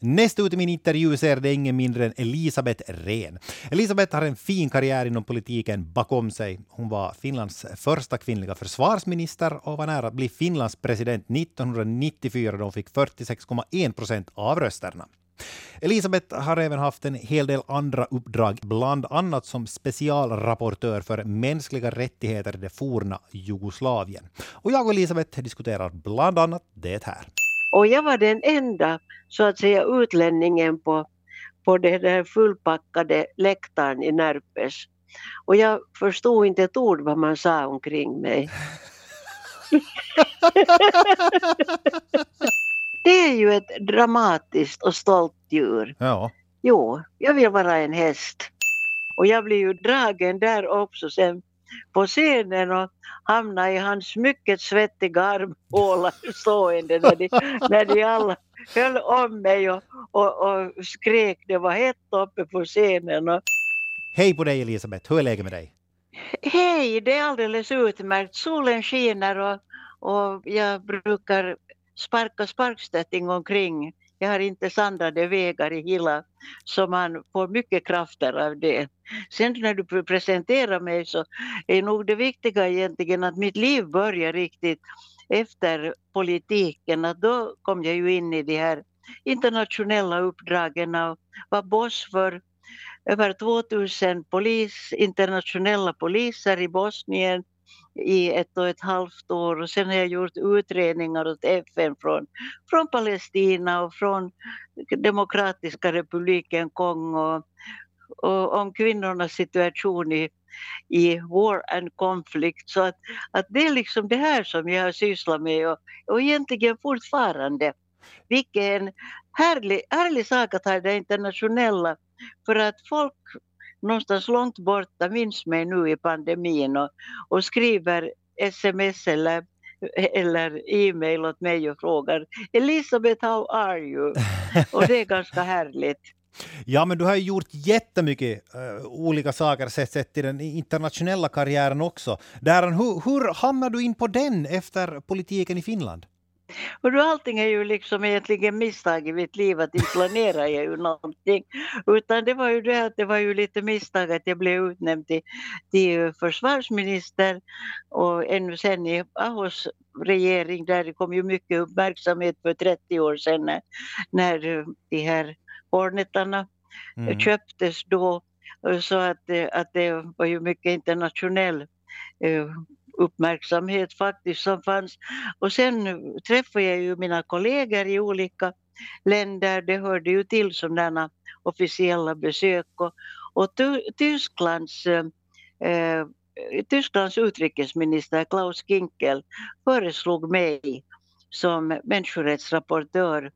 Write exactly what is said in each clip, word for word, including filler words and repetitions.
Näst ut i min intervju ser det ingen mindre än Elisabeth Rehn. Elisabeth har en fin karriär inom politiken bakom sig. Hon var Finlands första kvinnliga försvarsminister och var nära att bli Finlands president nittonhundranittiofyra då hon fick fyrtiosex komma en procent av rösterna. Elisabeth har även haft en hel del andra uppdrag, bland annat som specialrapportör för mänskliga rättigheter i det forna Jugoslavien. Och jag och Elisabeth diskuterar bland annat det här. Och jag var den enda, så att säga, utlänningen på, på det där fullpackade läktaren i Närpes. Och jag förstod inte ett ord vad man sa omkring mig. Det är ju ett dramatiskt och stolt djur. Ja. Jo, jag vill vara en häst. Och jag blir ju dragen där också sen på scenen och hamnar i hans mycket svettiga armhåla stående när de, när de alla höll om mig och, och, och skrek. Det var hett uppe på scenen. Och... Hej på dig Elisabeth, hur är läget med dig? Hej, det är alldeles utmärkt. Solen skiner och, och jag brukar sparka sparkstötting omkring. Jag har inte sandade vägar i hela så man får mycket krafter av det. Sen när du presenterar mig så är nog det viktiga egentligen att mitt liv börjar riktigt efter politiken. Att då kom jag ju in i de här internationella uppdragen och var boss för över tvåtusen polis, internationella poliser i Bosnien i ett och ett halvt år och sen har jag gjort utredningar åt F N från, från Palestina och från Demokratiska republiken Kongo och om kvinnornas situation i, i war and conflict. Så att, att det är liksom det här som jag har sysslat med och, och egentligen fortfarande. Vilken härlig, härlig sak att ha det internationella för att folk någonstans långt borta minns mig nu i pandemin och, och skriver sms eller, eller e-mail åt mig och frågar Elisabeth, how are you? Och det är ganska härligt. Ja, men du har ju gjort jättemycket uh, olika saker sett, sett i den internationella karriären också. Där, hur, hur hamnade du in på den efter politiken i Finland? Och då allting är ju liksom egentligen misstag i mitt liv att inte planera jag ju någonting. Utan det var ju det att det var ju lite misstag att jag blev utnämnd till, till försvarsminister och ännu sen i Ahos regering där det kom ju mycket uppmärksamhet för trettio år sedan när, när de här Hornetarna mm. köptes då. Så att, att det var ju mycket internationell uppmärksamhet faktiskt som fanns. Och sen träffade jag ju mina kollegor i olika länder. Det hörde ju till sådana officiella besök. Och, och Tysklands, eh, Tysklands utrikesminister Klaus Kinkel föreslog mig som människorättsrapportör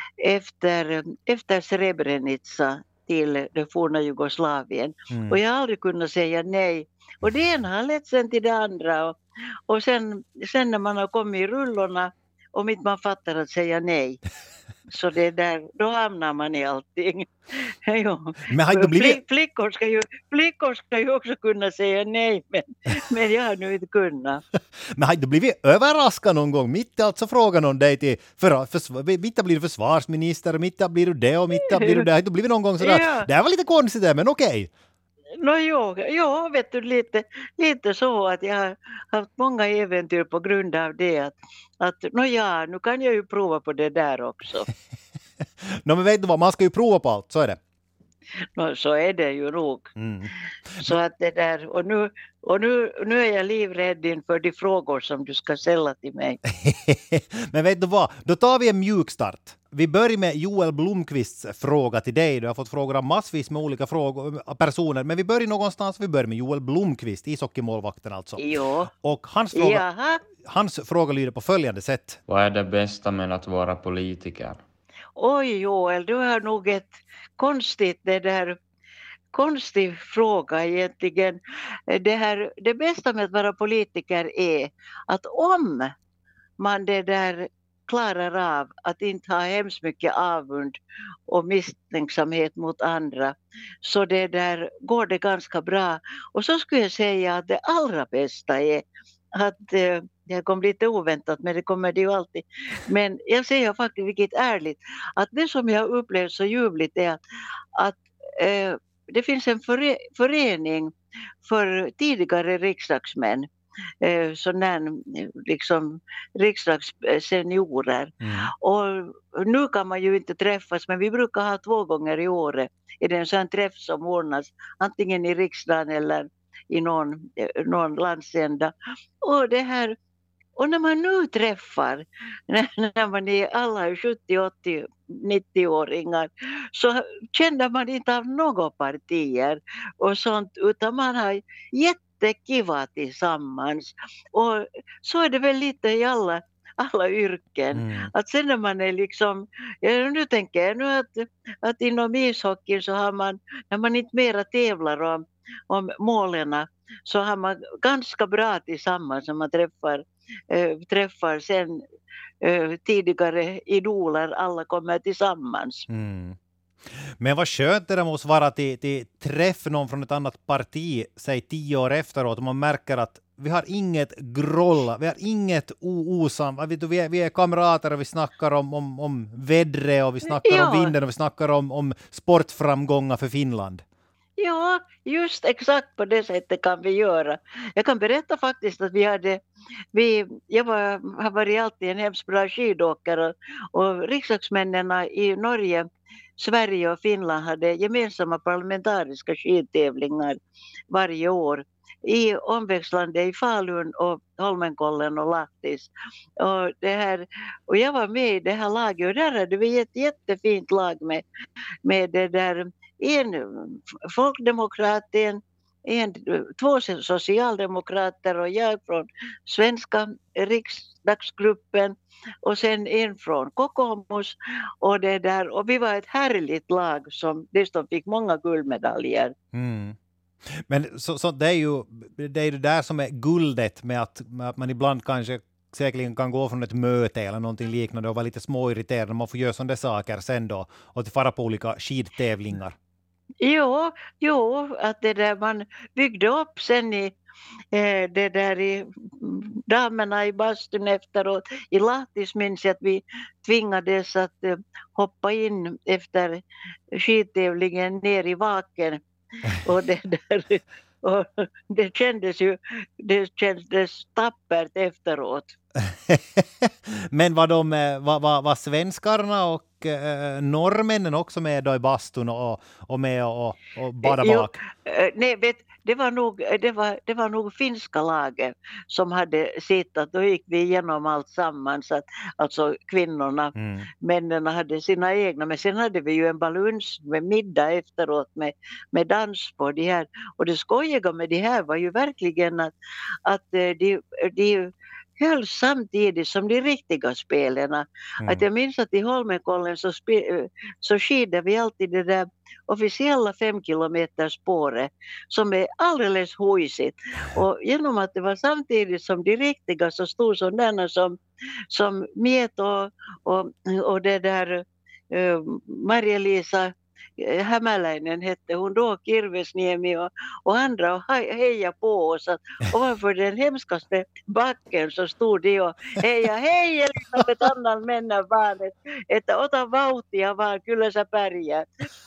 efter, efter Srebrenica till det forna Jugoslavien. Mm. Och jag har aldrig kunnat säga nej. Och det ena har lett sen till det andra. Och, och sen, sen när man har kommit i rullorna och inte man fattar att säga nej. Så det där, då hamnar man i allting. Jo. Men har blivit... flickor, ska ju, flickor ska ju också kunna säga nej, men, men jag har nu inte kunnat. Men har du blivit överraskad någon gång? Mitt i alltså frågan om dig till, för, för, mitt blir du försvarsminister, mitt blir du det och mitt blir du det. Har du blivit någon gång sådär, ja. Det här var lite konstigt där, men okej. Okay. No, jo, jo, vet du, lite, lite så att jag har haft många äventyr på grund av det. Att, att no, ja, nu kan jag ju prova på det där också. no, men vet du vad, man ska ju prova på allt, så är det. No, så är det ju nog. Mm. Så att det där, och, nu, och nu, nu är jag livrädd inför de frågor som du ska ställa till mig. Men vet du vad, då tar vi en mjukstart. Vi börjar med Joel Blomqvists fråga till dig. Du har fått frågor av massvis med olika frågor, personer. Men vi börjar någonstans. Vi börjar med Joel Blomqvist, ishockeymålvakten alltså. Jo. Och hans fråga, hans fråga lyder på följande sätt. Vad är det bästa med att vara politiker? Oj Joel, du har nog ett konstigt, det där, konstig fråga egentligen. Det, här, det bästa med att vara politiker är att om man det där klarar av att inte ha hemskt mycket avund och misstänksamhet mot andra, så det där går det ganska bra. Och så skulle jag säga att det allra bästa är att, det kom lite oväntat, men det kommer det ju alltid. Men jag säger faktiskt, vilket ärligt, att det som jag upplevt så ljuvligt är att, att eh, det finns en före, förening för tidigare riksdagsmän, eh, sådana liksom riksdagsseniorer. Mm. Och nu kan man ju inte träffas, men vi brukar ha två gånger i året. Är det en sån träff som ordnas antingen i riksdagen eller i någon, någon landsända. Och det här, och när man nu träffar, när, när man är alla sjuttio, åttio, nittio-åringar, så känner man inte av några partier och sånt, utan man har jättekiva tillsammans. Och så är det väl lite i alla alla yrken. Mm. Att sen när man är liksom, ja, nu tänker jag nu att, att inom ishockey så har man, när man inte mera tävlar om, om målen, så har man ganska bra tillsammans när man träffar, äh, träffar sen äh, tidigare idoler, alla kommer tillsammans. Mm. Men vad skönt det måste vara till, till träff någon från ett annat parti, säg tio år efteråt, och man märker att vi har inget grolla, vi har inget osam, vi är, vi är kamrater och vi snackar om, om, om vädret och vi snackar Ja. om vinden och vi snackar om, om sportframgångar för Finland. Ja, just exakt på det sättet kan vi göra. Jag kan berätta faktiskt att vi hade, vi, jag var, har varit alltid en hemskt bra skidåkare, och riksdagsmännen i Norge, Sverige och Finland hade gemensamma parlamentariska skidtävlingar varje år i omväxlande i Falun och Holmenkollen och Lahtis. Och, det här, och jag var med i det här laget, och där hade vi ett jättefint lag med, med det där, en folkdemokrat, en, en, två socialdemokrater och jag från svenska riksdagsgruppen och sen en från Kokoomus, och det där, och vi var ett härligt lag som dessutom fick många guldmedaljer. Mm. Men så, så det är ju det är det där som är guldet med att, med att man ibland kanske säkerligen kan gå från ett möte eller någonting liknande och vara lite småirriterad när man får göra sådana saker sen då och fara på olika skidtävlingar. Jo, jo, att det där man byggde upp sen i eh, det där i damerna i bastun efteråt. I Lahtis minns jag att vi tvingades att eh, hoppa in efter skidtävlingen ner i vaken. Och det där, och det kändes ju, det kändes tappert efteråt. Men var de var, var, var svenskarna och eh, norrmännen också med då i bastun och, och med och, och bada bak? Jo, nej, vet, det var nog det var det var nog finska laget som hade sittat, då gick vi igenom allt sammans, att alltså kvinnorna, Mm. männen hade sina egna, men sen hade vi ju en balans med middag efteråt med med dans på de här, och det skojiga med det här var ju verkligen att att de de höll samtidigt som de riktiga spelarna. Mm. Att jag minns att i Holmenkollen så, spe, så skidade vi alltid det där officiella fem kilometer spåret som är alldeles hojsigt. Och genom att det var samtidigt som de riktiga så stod sådana som, som Miet och, och, och det där uh, Maria-Lisa Hämäläinen hette hon då, Kirvesniemi och, och andra, och heja på oss. Att ovanför den hemskaste backen så stod de och heja, hej Elisabeth Annan mennä vaan, että ota vauhtia vaan, kyllä sä pärjää.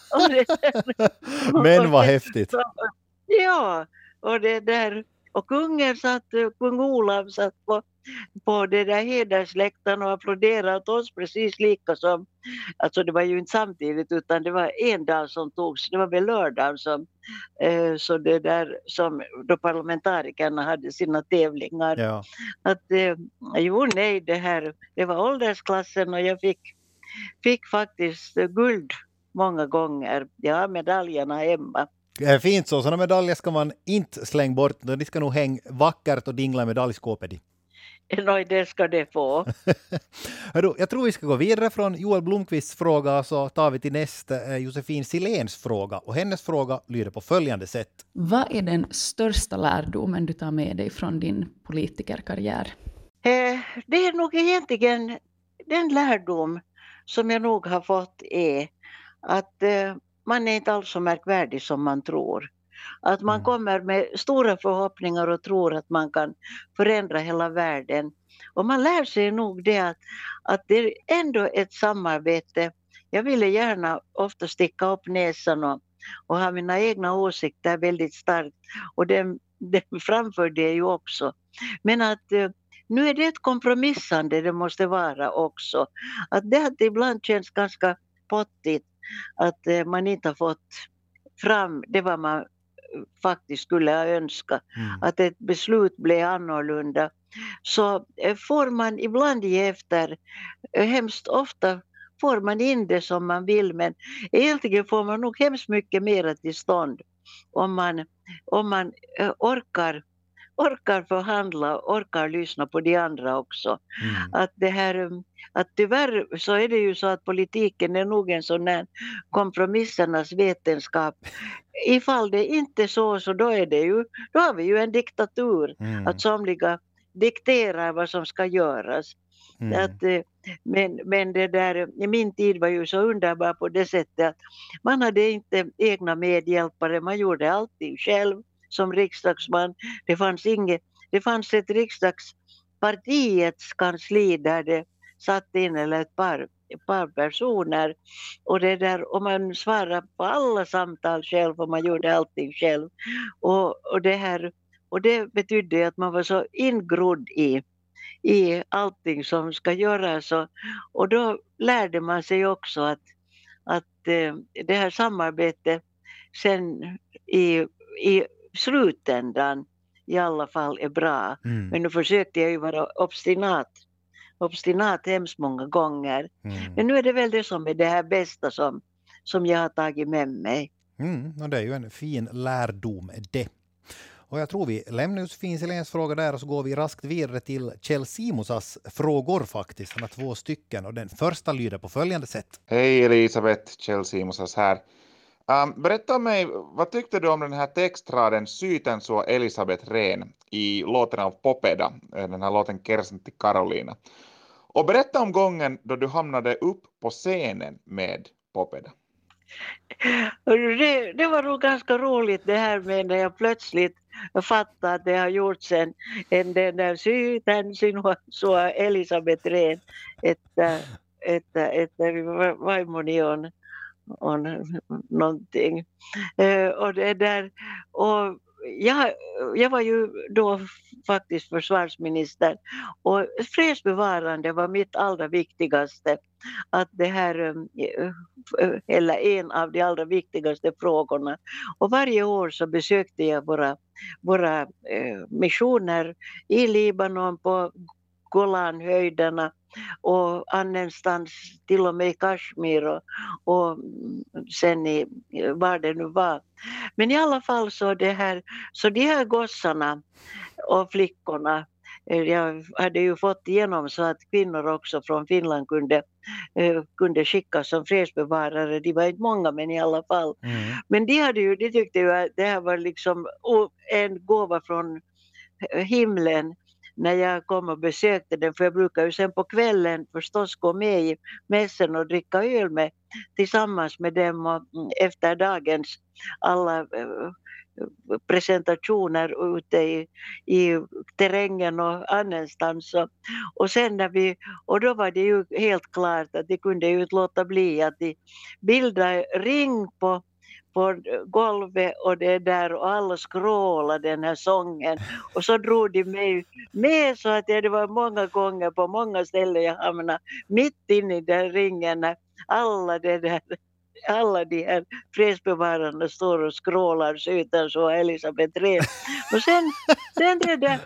Men vad häftigt. Ja, och det där, och kungen satt, kung Olav satt på, på det där hedersläktaren och applåderade åt oss precis lika som, alltså det var ju inte samtidigt utan det var en dag som togs, det var väl lördagen som, eh, så det där som då parlamentarikerna hade sina tävlingar. Ja. Att, eh, jo nej, det här, det var åldersklassen och jag fick, fick faktiskt guld många gånger. Jag har medaljerna hemma. Det är fint så, sådana medaljer ska man inte slänga bort, de ska nog hänga vackert och dingla i medaljskåpet. Nej, det ska det få. Hörru, jag tror vi ska gå vidare från Joel Blomqvists fråga, så tar vi till nästa Josefin Siléns fråga. Och hennes fråga lyder på följande sätt. Vad är den största lärdomen du tar med dig från din politikerkarriär? Eh, det är nog egentligen den lärdom som jag nog har fått är att eh, man är inte alls så märkvärdig som man tror. Att man Mm. kommer med stora förhoppningar och tror att man kan förändra hela världen. Och man lär sig nog det att, att det är ändå ett samarbete. Jag ville gärna ofta sticka upp näsan och, och ha mina egna åsikter väldigt starkt. Och det, det framförde jag ju också. Men att eh, nu är det ett kompromissande, det måste vara också. Att det att ibland känns ganska pottigt att eh, man inte har fått fram det vad man faktiskt skulle ha önskat. Mm. Att ett beslut blev annorlunda. Så eh, får man ibland ge efter, eh, hemskt ofta får man in det som man vill, men egentligen får man nog hemskt mycket mer till stånd om man, om man eh, orkar orkar förhandla, orkar lyssna på de andra också. Mm. Att det här, att tyvärr så är det ju så att politiken är nog en sån här kompromissernas vetenskap. Ifall det inte är så, så då är det ju, då har vi ju en diktatur. Mm. Att somliga dikterar vad som ska göras. Mm. Att, eh, men, men det där, i min tid var ju så underbar på det sättet att man hade inte egna medhjälpare, man gjorde allting själv som riksdagsman. Det fanns inget, det fanns ett riksdagspartiets kansli där det satt in eller ett par, ett par personer, och det där, och man svarade på alla samtal själv och man gjorde allting själv. Och, och, det, här, och det betydde att man var så ingrodd i i allting som ska göras, och, och då lärde man sig också att, att eh, det här samarbetet sen i, i slutändan i alla fall är bra. Mm. Men nu försökte jag ju vara obstinat, obstinat hemskt många gånger. Mm. Men nu är det väl det som är det här bästa som, som jag har tagit med mig. Mm. Och det är ju en fin lärdom det. Och jag tror vi lämnar Josefin Siléns fråga där och så går vi raskt vidare till Kjell Simosas frågor faktiskt. Han har två stycken och den första lyder på följande sätt. Hej Elisabeth, Kjell Simosas här. Um, berätta mig, vad tyckte du om den här textraden Syytän sua Elisabeth Rehn i låten av Popeda, den här låten Kersen till Karolina. Och berätta om gången då du hamnade upp på scenen med Popeda. Det, det var nog ganska roligt det här med när jag plötsligt fattade att det har gjorts en, en den där Syytän sua Elisabeth Rehn, ett, ett, ett, ett vaimonion on någonting. Uh, och det där, och jag, jag var ju då faktiskt försvarsminister, och fredsbevarande var mitt allra viktigaste. Att det här, eller en av de allra viktigaste frågorna. Och varje år så besökte jag våra, våra eh, missioner i Libanon, på Golanhöjderna och annanstans, till och med i Kashmir och, och sen i var det nu var. Men i alla fall så det här, så de här gossarna och flickorna, jag hade ju fått igenom så att kvinnor också från Finland kunde, kunde skickas som fredsbevarare. De var inte många, men i alla fall. Mm. Men de, hade ju, de tyckte ju att det här var liksom en gåva från himlen när jag kom och besökte den, för jag brukar ju sen på kvällen förstås gå med i mässen och dricka öl med, tillsammans med dem, och efter dagens alla presentationer ute i, i terrängen och annanstans. Och, och sen när vi, och då var det ju helt klart att de kunde ju inte låta bli att de bildade ring på på golvet och det där, och alla skrålade den här sången, och så drog de mig med så att det var många gånger på många ställen jag hamnade mitt inne i den ringen när alla det där alla de här fredsbevararna står och skrålar Syytän sua Elisabeth Rehn. Och sen, sen det där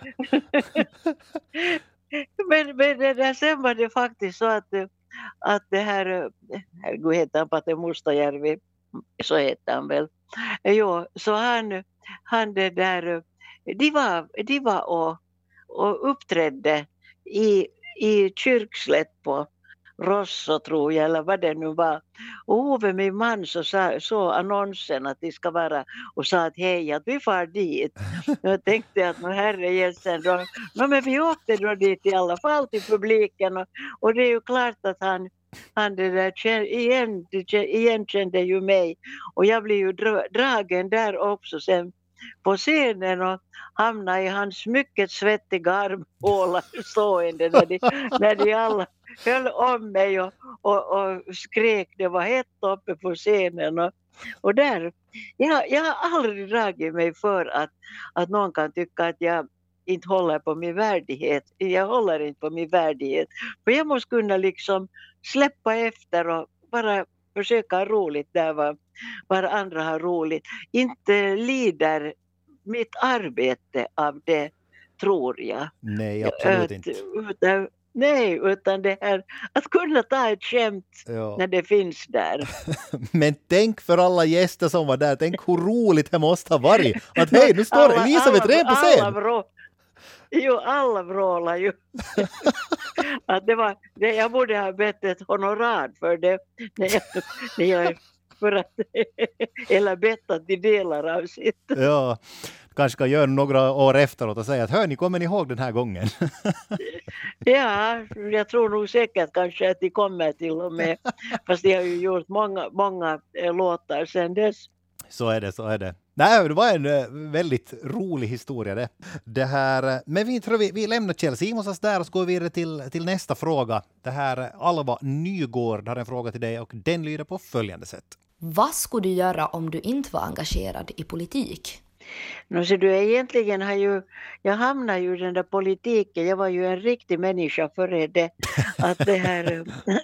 men, men det där, sen var det faktiskt så att, att det här, herregud heter han Pate Mustajärvi, så heter han väl. Jo, så han, han det där, de var, de var och, och uppträdde i, i Kyrkslätt på Rosso, tror jag, eller vad det nu var. Och Ove, min man, så sa, så annonsen att de ska vara, och sa att hej, att vi far dit. Jag tänkte att nu herre gästen, då, no, men vi åkte då dit i alla fall till publiken, och, och det är ju klart att han, han det där, kän- igen, igenkände ju mig. Och jag blev ju dra- dragen där också sen på scenen och hamnade i hans mycket svettiga armhåla stående när de, när de alla höll om mig och, och, och skrek. Det var hett uppe på scenen. Och, och där, jag, jag har aldrig dragit mig för att, att någon kan tycka att jag inte håller på min värdighet. Jag håller inte på min värdighet. För jag måste kunna liksom släppa efter och bara försöka ha roligt där var, var andra har roligt. Inte lider mitt arbete av det, tror jag. Nej, absolut Att- inte. Utan, nej, utan det här att kunna ta ett skämt Ja. när det finns där. Men tänk för alla gäster som var där, tänk hur roligt det måste ha varit. Att hej, nu står Alla- Elisabeth alla- Rehn på alla scen. vrå- Jo, alla vrålar ju. Att det var, det, jag borde ha bett ett honorar för det. När jag, när jag, för att, eller bett att de delar av sitt. Ja, kanske ska göra några år efteråt och säga att hör ni, kommer ni ihåg den här gången? Ja, jag tror nog säkert kanske att de kommer till och med. Fast de har ju gjort många, många eh, låtar sedan dess. Så är det, så är det. Nej, det var en eh, väldigt rolig historia det. det här, eh, men vi tror vi, vi lämnar Kjell Simonsas där och så går vi vidare till, till nästa fråga. Det här eh, Alva Nygård har en fråga till dig och den lyder på följande sätt. Vad skulle du göra om du inte var engagerad i politik? No, så du egentligen har ju, jag hamnar ju i den där politiken, jag var ju en riktig människa före det, att det här,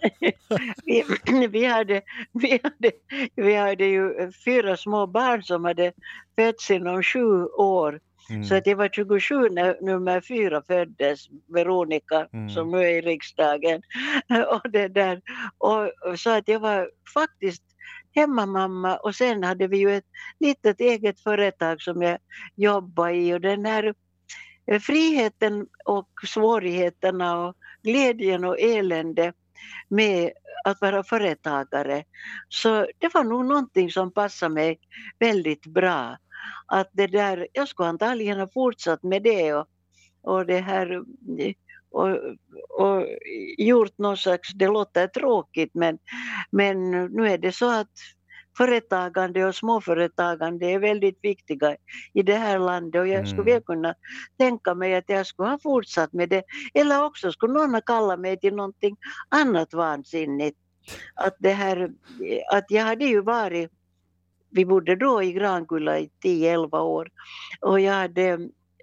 vi, vi, hade, vi, hade, vi hade ju fyra små barn som hade fötts inom sju år, Mm. så att jag var tjugosju när nummer fyra föddes, Veronica, Mm. som nu är i riksdagen, och det där, och, och så att jag var faktiskt hemmamamma och sen hade vi ju ett litet eget företag som jag jobbade i och den här eh, friheten och svårigheterna och glädjen och elände med att vara företagare. Så det var nog någonting som passade mig väldigt bra. Att det där, jag skulle antagligen ha fortsatt med det och, och det här och, och gjort någon slags, det låter tråkigt men, men nu är det så att företagande och småföretagande är väldigt viktiga i det här landet och jag Mm. skulle väl kunna tänka mig att jag skulle ha fortsatt med det eller också skulle någon ha kallat mig till någonting annat vansinnigt. Att det här, att jag hade ju varit, vi bodde då i Grankulla i tio elva år och jag hade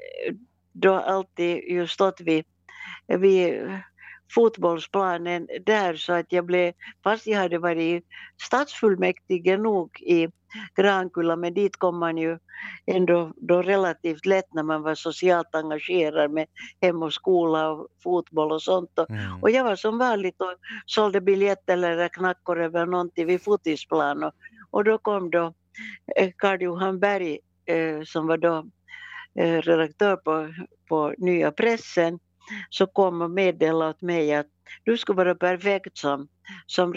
då alltid ju stått vid, vid fotbollsplanen där så att jag blev, fast jag hade varit stadsfullmäktige nog i Grankulla men dit kom man ju ändå då relativt lätt när man var socialt engagerad med hem och skola och fotboll och sånt. Och, Mm. och jag var som vanligt och sålde biljetter eller knackor över någonting vid fotisplan och, och då kom då eh, Carl Johan Berg eh, som var då eh, redaktör på, på Nya Pressen så kom och meddelade åt mig att du skulle vara perfekt som, som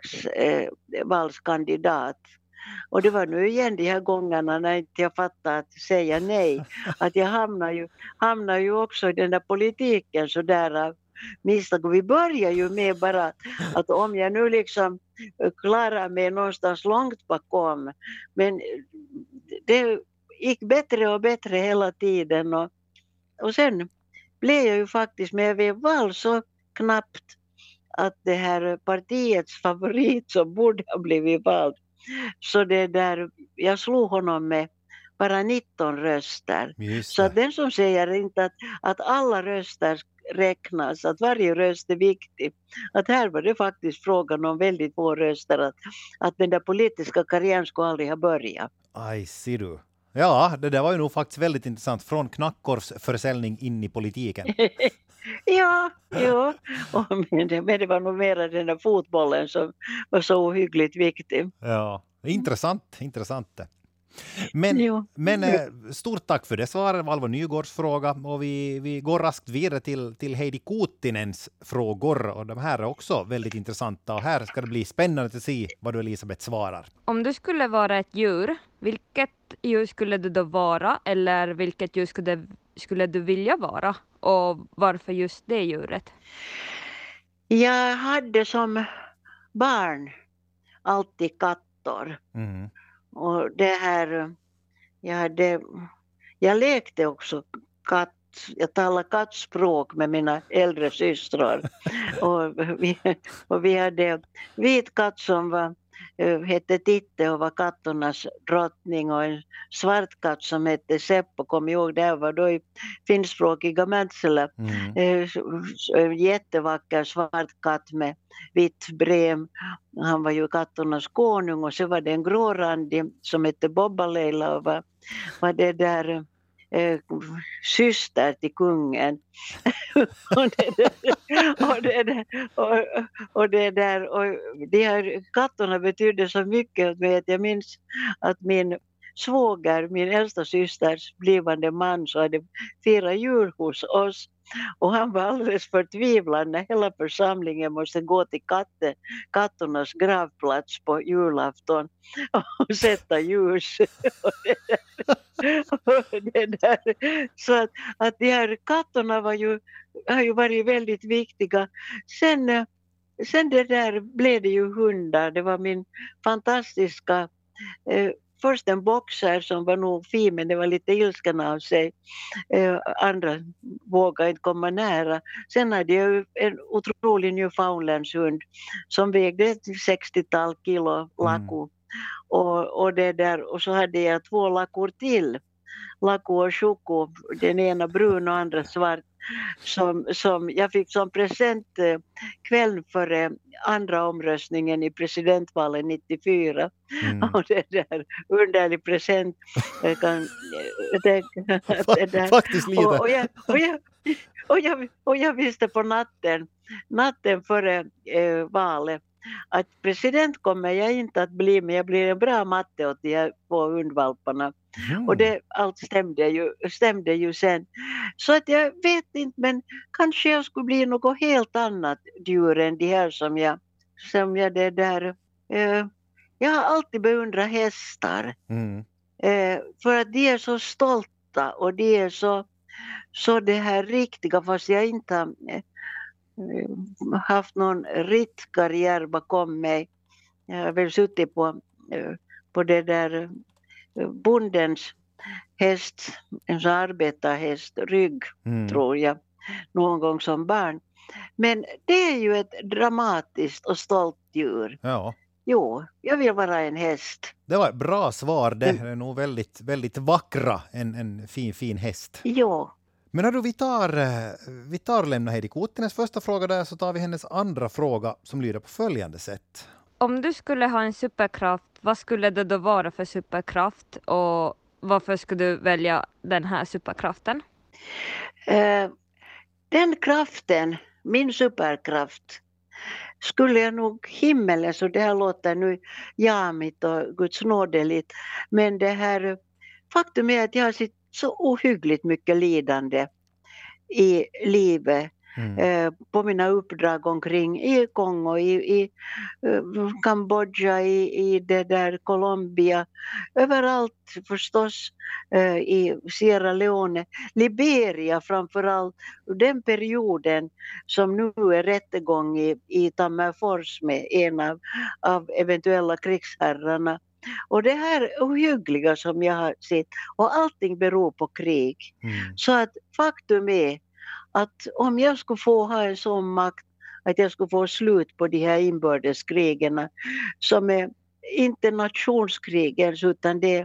riksdagsvalskandidat. Eh, och det var nu igen de här gångerna när inte jag fattade att säga nej. Att jag hamnar ju, hamnar ju också i den där politiken så där av misstag. Och vi börjar ju med bara att om jag nu liksom klarar mig någonstans långt bakom. Men det gick bättre och bättre hela tiden. Och, och sen blev jag ju faktiskt med vid val så knappt att det här partiets favorit som borde ha blivit vald. Så det där, jag slog honom med bara nitton röster. Just Så att det. den som säger inte att, att alla röster räknas, att varje röst är viktig. Att här var det faktiskt frågan om väldigt få röster. Att, att den där politiska karriären skulle aldrig ha börjat. Aj, ser du. Ja, det där var ju nog faktiskt väldigt intressant. Från knackorvsförsäljning in i politiken. Ja, ja. Och men, det, men det var nog mer den där fotbollen som var så ohyggligt viktig. Ja, intressant, intressant. Men, Jo. men eh, stort tack för det svaret, Alva Nygårds fråga. Och vi, vi går raskt vidare till, till Heidi Kuuttinens frågor. Och de här är också väldigt intressanta. Och här ska det bli spännande att se vad du, Elisabeth, svarar. Om du skulle vara ett djur, vilket djur skulle du då vara? Eller vilket djur skulle, skulle du vilja vara? Och varför just det djuret? Jag hade som barn alltid katter. Mm. Och det här, jag, hade, jag lekte också katt. Jag talar kattspråk med mina äldre systrar. och, vi, och vi hade vit katt som var, hette Titte och var katternas drottning, och en svart katt som hette Seppo, kom ihåg, det var då i finskspråkiga Mäntsälä. Mm. En jättevacker svart katt med vitt brem. Han var ju katternas konung, och så var det en grårandig som hette Bobba Leila och var, var det där Eh, syster till kungen. och, det där, och, det där, och, och det där och de här katterna betydde så mycket att mig, att jag minns att min svåger, min äldsta systers blivande man, så hade firat jul hos oss. Och han var alldeles förtvivlad när hela församlingen måste gå till katten, katternas gravplats på julafton och sätta ljus. och det där, och det där. Så att, att de här katterna var ju, har ju varit väldigt viktiga. Sen, sen det där blev det ju hundar. Det var min fantastiska... Eh, Först en boxer som var nog fin, men det var lite ilsken av sig. Eh, andra vågade inte komma nära. Sen hade jag en otrolig Newfoundlandshund som vägde ett sextiotal kilo laku. Mm. Och, och, det där, och så hade jag två lakor till. Laku och Choco, den ena brun och andra svart. Som, som jag fick som present eh, kvällen före andra omröstningen i presidentvalet nittiofyra. Mm. Och det där underlig present. Jag kan, det, det där. Faktiskt lite. Och, och, jag, och, jag, och, jag, och jag visste på natten, natten före eh, valet att president kommer jag inte att bli, men jag blir en bra matte åt de här två hundvalparna. Mm. Och det allt stämde ju, stämde ju sen. Så att jag vet inte, men kanske jag skulle bli något helt annat djur än de här som jag, som jag det där. Eh, jag har alltid beundrat hästar. Mm. Eh, för att de är så stolta och de är så, så det här riktiga, fast jag inte har eh, haft någon rittkarriär bakom mig. Jag har väl suttit på, eh, på det där bondens häst, en sån arbetarhäst, rygg mm. tror jag, någon gång som barn. Men det är ju ett dramatiskt och stolt djur. Ja. Jo, jag vill vara en häst. Det var ett bra svar, det är nog väldigt, väldigt vackra, en, en fin, fin häst. Jo. Men när du, vi tar, vi tar lämna Heidi Kuuttines första fråga där, så tar vi hennes andra fråga som lyder på följande sätt. Om du skulle ha en superkraft, vad skulle det då vara för superkraft, och varför skulle du välja den här superkraften? Uh, den kraften, min superkraft, skulle jag nog himmelen, så det här låter nu jamigt och gudsnådeligt, men det här, faktum är att jag har sett så ohyggligt mycket lidande i livet. Mm. Eh, på mina uppdrag omkring i Kongo, i, i uh, Kambodja, i, i det där Colombia, överallt förstås, uh, i Sierra Leone, Liberia framförallt, den perioden som nu är rättegång i, i Tammerfors med en av, av eventuella krigsherrarna. Och det här ohyggliga som jag har sett, och allting beror på krig. Mm. Så att faktum är att om jag skulle få ha en sån makt att jag skulle få slut på de här inbördeskrigen som är inte nationskrigen, utan det,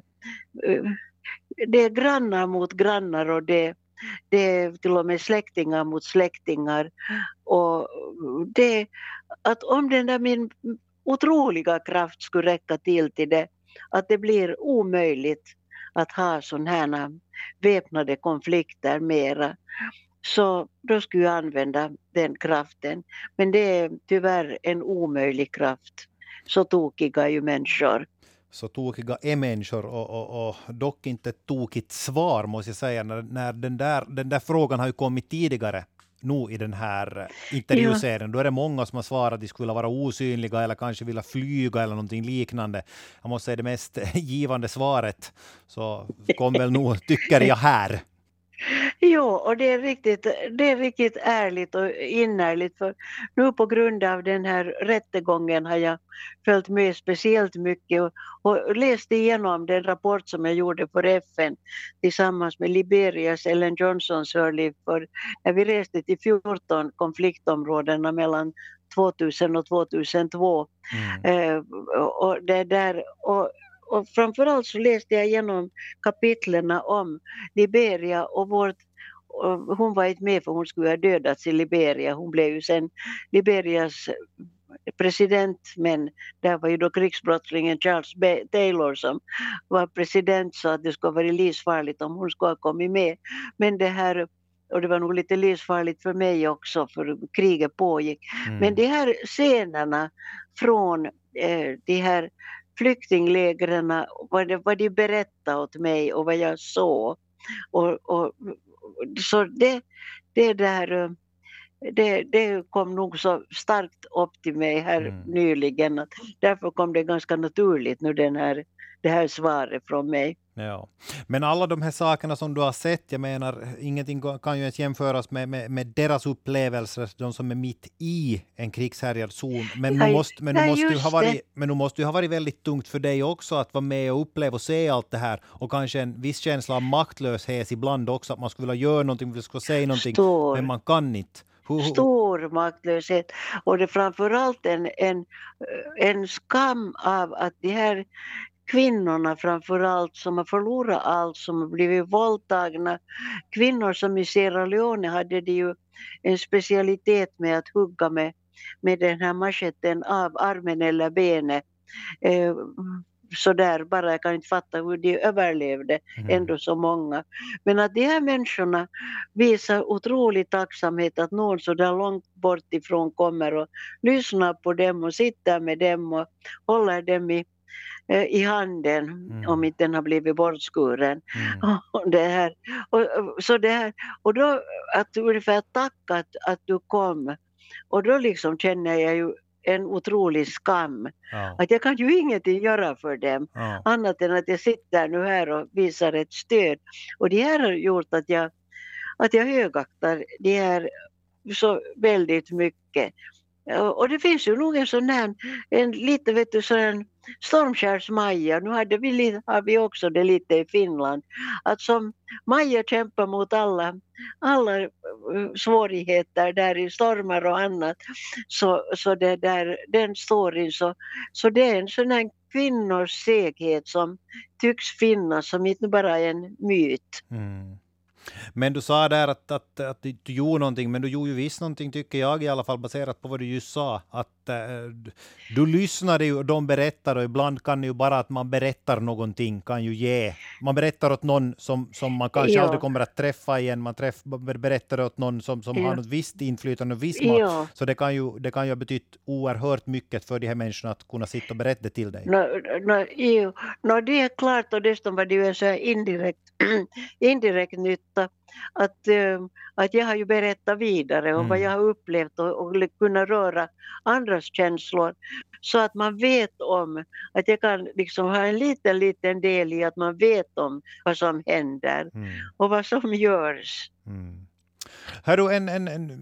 det är grannar mot grannar, och det, det är till och med släktingar mot släktingar. Och det, att om den där min otroliga kraft skulle räcka till till det, att det blir omöjligt att ha sådana här väpnade konflikter mera, så då skulle jag använda den kraften. Men det är tyvärr en omöjlig kraft. Så tokiga är ju människor. Så tokiga är människor, och, och, och dock inte ett tokigt svar måste jag säga. När, när den, där, den där frågan har ju kommit tidigare nu i den här intervjuserien. Ja. Då är det många som har svarat att de skulle vara osynliga eller kanske vilja flyga eller någonting liknande. Jag måste säga det mest givande svaret. Så kom väl nog, tycker jag här. Jo, och det är riktigt, det är riktigt ärligt och innerligt, för nu på grund av den här rättegången har jag följt med speciellt mycket och, och läst igenom den rapport som jag gjorde för F N tillsammans med Liberias Ellen Johnson Sirleaf, för när vi reste till fjorton konfliktområdena mellan tvåtusen och tvåtusentvå. Mm. Eh, och, och det där och Och framförallt så läste jag igenom kapitlerna om Liberia och vårt, och hon var inte med för hon skulle ha dödats i Liberia. Hon blev ju sen Liberias president, men där var ju då krigsbrottslingen Charles B. Taylor som var president, så att det skulle vara livsfarligt om hon skulle ha kommit med. Men det här, och det var nog lite livsfarligt för mig också, för kriget pågick. Mm. Men de här scenerna från eh, de här flyktinglägren, vad, det, vad de berättade åt mig och vad jag såg. Och, och, så det, det där, det, det kom nog så starkt upp till mig här Mm. nyligen. Att därför kom det ganska naturligt nu den här, det här svaret från mig. Ja. Men alla de här sakerna som du har sett, jag menar, ingenting kan ju ens jämföras med, med, med deras upplevelser, de som är mitt i en krigshärjad zon. Men nu Ja, måste, men nu ja, måste ju just ha varit, det. men nu måste ju ha varit väldigt tungt för dig också att vara med och uppleva och se allt det här. Och kanske en viss känsla av maktlöshet ibland också, att man skulle vilja göra någonting, man skulle säga någonting, Stor. men man kan inte. Hu- hu- Stor maktlöshet, och det är framförallt en, en, en skam av att de här kvinnorna framförallt som har förlorat allt, som har blivit våldtagna, kvinnor som i Sierra Leone hade det ju en specialitet med att hugga med, med den här machetten av armen eller benet. Eh, så där bara, jag kan inte fatta hur de överlevde Mm. ändå så många. Men att de här människorna visar otrolig tacksamhet att någon så där långt bort ifrån kommer och lyssnar på dem och sitter med dem och håller dem i, eh, i handen, Mm. om inte den har blivit bortskuren. Mm. Och det här, och, och- så det här, och då att ungefär tacka att, att du kom, och då liksom känner jag ju en otrolig skam. Ja. Att jag kan ju ingenting göra för dem, Ja. annat än att jag sitter nu här och visar ett stöd. Och det här har gjort att jag, att jag högaktar det här så väldigt mycket. Och och det finns ju nog en sån här, en lite vet du sån stormskärs-Maja, nu hade vi, li- har vi också det lite i Finland, att som Maja kämpar mot alla, alla eh, svårigheter där i stormar och annat, så, så det där, den storyn, så, så det är en sån här kvinnors seghet som tycks finnas, som inte bara är en myt. Mm. Men du sa där att, att, att du du gjorde någonting, men du gjorde ju visst någonting, tycker jag i alla fall, baserat på vad du just sa. Att äh, du, du lyssnade ju och de berättar, och ibland kan ju bara att man berättar någonting kan ju ge. Man berättar åt någon som, som man kanske Ja. aldrig kommer att träffa igen. Man träff, berättar åt någon som, som Ja. har något visst inflytande och viss makt. Ja. Så det kan ju, det kan ju ha betytt oerhört mycket för de här människorna att kunna sitta och berätta det till dig. No, no, jo, no, det är klart, och dessutom var det ju en så här indirekt, indirekt nytta att, eh, att jag har ju berättat vidare om Mm. vad jag har upplevt och, och kunna röra andras känslor, så att man vet om, att jag kan liksom ha en liten, liten del i att man vet om vad som händer Mm. och vad som görs. Mm. Här är en, en, en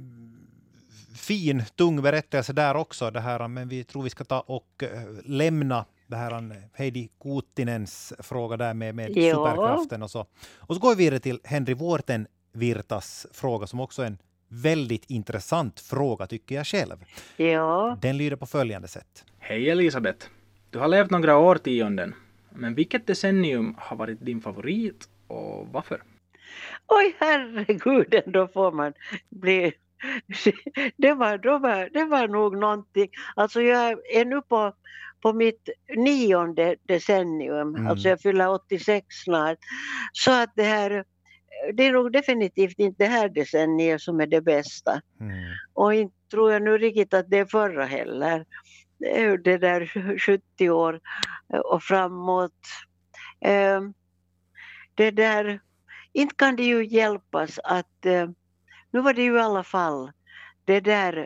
fin, tung berättelse där också, det här, men vi tror vi ska ta och eh, lämna det här eh, Heidi Kuuttinens fråga där med, med Ja. superkraften och så. Och så går vi vidare till Henry Vuorten Virtas fråga, som också är en väldigt intressant fråga, tycker jag själv. Ja. Den lyder på följande sätt. Hej Elisabeth! Du har levt några årtionden, men vilket decennium har varit din favorit och varför? Oj, herregud, då får man bli... Det var, det, var, det var nog någonting. Alltså jag är nu på, på mitt nionde decennium. Mm. Alltså jag fyller åttiosex snart. Så att det här, det är nog definitivt inte det här decenniet som är det bästa. Mm. Och inte tror jag nu riktigt att det är förra heller. Det är ju det där sjuttio år och framåt. Eh, Det där, inte kan det ju hjälpas att eh, nu var det ju i alla fall det där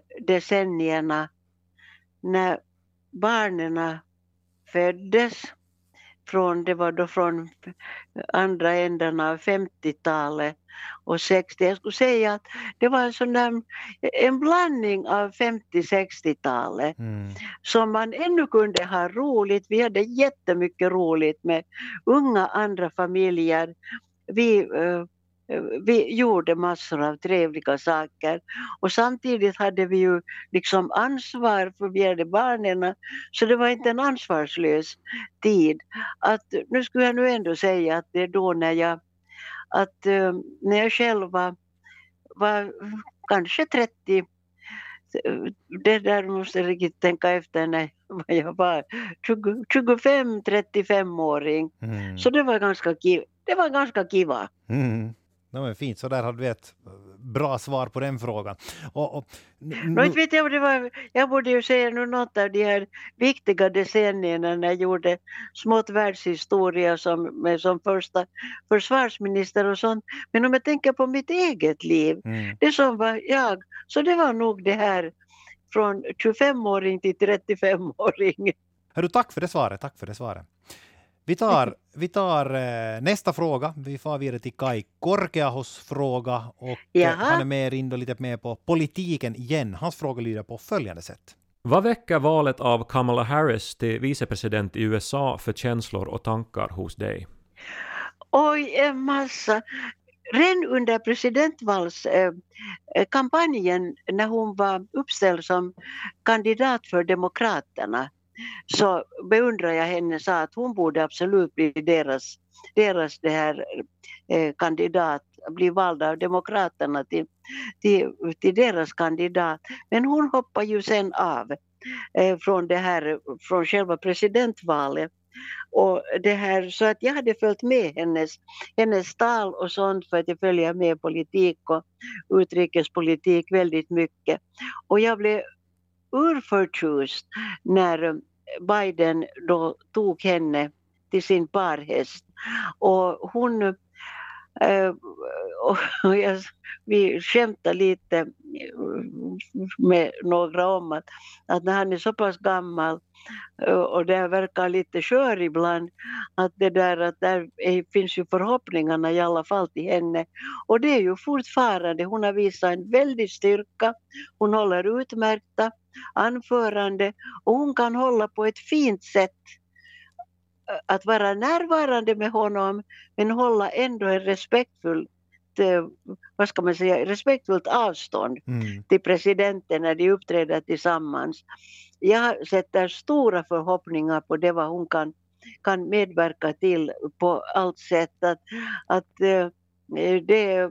decennierna när barnen föddes, från, det var då från andra änden av femtiotalet och sextio. Jag skulle säga att det var en sån där, en blandning av femtio-sextiotalet Mm. som man ännu kunde ha roligt. Vi hade jättemycket roligt med unga andra familjer. Vi, uh, vi gjorde massor av trevliga saker och samtidigt hade vi ju liksom ansvar för vi hade barnen, så det var inte en ansvarslös tid. Att, nu skulle jag nu ändå säga att det är då när jag, att, uh, när jag själv var, var kanske trettio, det där måste jag riktigt tänka efter när jag var tjugofem trettiofem-åring. Mm. Så det var ganska kiva. Det var ganska kiva. Mm. Det var fint, så där hade vi ett bra svar på den frågan. Och, och, nu... Nå, inte vet jag, vad det var, jag borde ju säga nu något av de här viktiga decennierna när jag gjorde smått världshistoria som, med, som första försvarsminister och sånt. Men om jag tänker på mitt eget liv, Mm. det som var jag, så det var nog det här från tjugofem-åring till trettiofem-åring. Hörru, tack för det svaret, tack för det svaret. Vi tar, vi tar eh, nästa fråga. Vi får vidare till Kai Korkeahos fråga. Och eh, Jaha. han är mer in och lite mer på politiken igen. Hans fråga lyder på följande sätt. Vad väcker valet av Kamala Harris till vicepresident i U S A för känslor och tankar hos dig? Oj, en massa. Redan under presidentvalskampanjen när hon var uppställd som kandidat för Demokraterna, så beundrar jag henne, sa att hon borde absolut bli deras, deras det här, eh, kandidat, bli vald av Demokraterna till, till, till deras kandidat. Men hon hoppar ju sen av eh, från det här, från själva presidentvalet. Och det här, så att jag hade följt med hennes, hennes tal och sånt, för att jag följer med politik och utrikespolitik väldigt mycket. Och jag blev urförtjust när Biden då tog henne till sin parhäst. Och hon, äh, och jag, vi skämtar lite med några om att, att när han är så pass gammal och det verkar lite skör ibland, att det där, att där är, finns ju förhoppningarna i alla fall till henne. Och det är ju fortfarande, hon har visat en väldig styrka, hon håller utmärkta anförande och hon kan hålla på ett fint sätt, att vara närvarande med honom men hålla ändå en respektfull, vad ska man säga, respektfullt avstånd Mm. till presidenten när de uppträder tillsammans. Jag sätter stora förhoppningar på det vad hon kan, kan medverka till på allt sätt. Att, att eh, det, eh,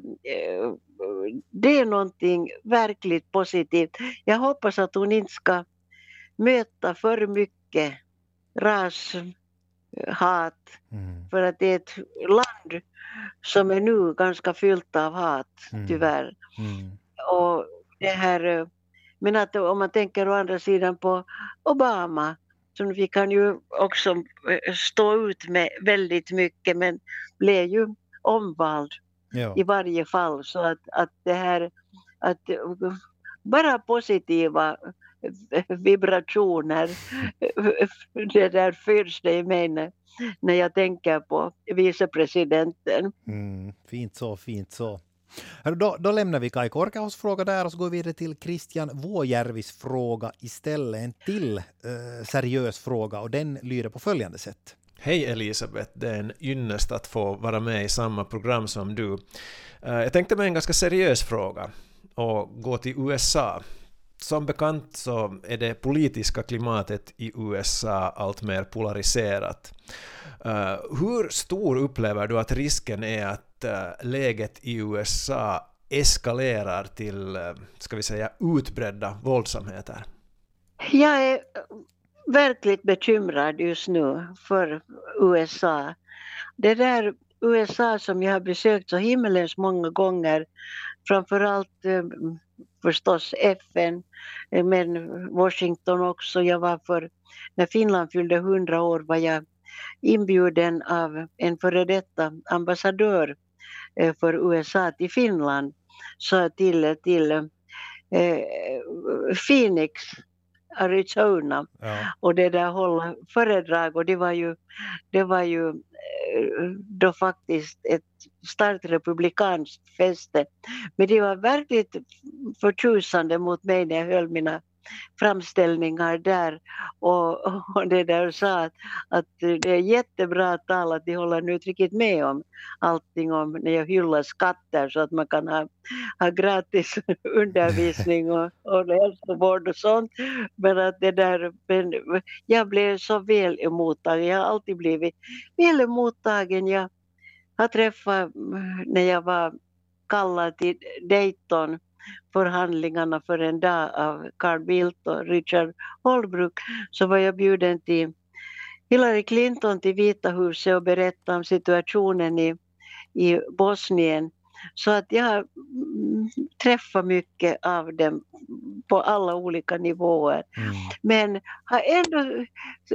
det är någonting verkligt positivt. Jag hoppas att hon inte ska möta för mycket ras, hat, Mm. för att det är ett land som är nu ganska fyllt av hat, Mm. tyvärr. Mm. Och det här, men att om man tänker å andra sidan på Obama, som vi kan ju också stå ut med väldigt mycket, men blev ju omvald Ja. i varje fall, så att, att det här, att bara positiva vibrationer, det där förs det i mig när, när jag tänker på vicepresidenten. Mm. Fint så, fint så. Hörru, Då, då lämnar vi Kai Korkeahos fråga där och så går vi vidare till Christian Vuojärvis fråga istället. En till eh, seriös fråga och den lyder på följande sätt. Hej Elisabeth, det är en ynnest att få vara med i samma program som du. Eh, Jag tänkte med en ganska seriös fråga och gå till U S A. Som bekant så är det politiska klimatet i U S A allt mer polariserat. Uh, hur stor upplever du att risken är att uh, läget i U S A eskalerar till, uh, ska vi säga, utbredda våldsamheter? Jag är verkligt bekymrad just nu för U S A. Det där U S A som jag har besökt så himmelens många gånger, framförallt eh, förstås F N, eh, men Washington också. Jag var för, när Finland fyllde hundra år var jag inbjuden av en före detta ambassadör eh, för U S A till Finland, så till, till eh, Phoenix, Arizona Ja. och det där hålla föredrag och det var ju, det var ju då faktiskt ett starkt republikanskt fäste. Men det var verkligt förtjusande mot mig när jag höll mina framställningar där och, och det där sa att, att det är jättebra tal att de håller nu riktigt med om allting om när jag hyllar skatter så att man kan ha, ha gratis undervisning och, och hälsovård och sånt. Men att det där, men jag blev så väl emottagen, jag har alltid blivit väl emottagen. Jag har träffat när jag var kallad till Dayton förhandlingarna för en dag av Carl Bildt och Richard Holbrooke, så var jag bjuden till Hillary Clinton till Vita huset och berättade om situationen i, i Bosnien. Så att jag träffar mycket av dem på alla olika nivåer. Mm. Men har ändå,